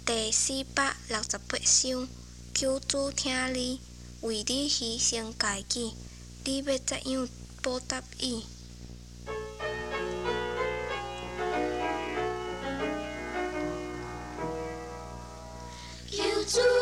第468首，求主听你，为你牺牲家己，你要怎样报答伊？求主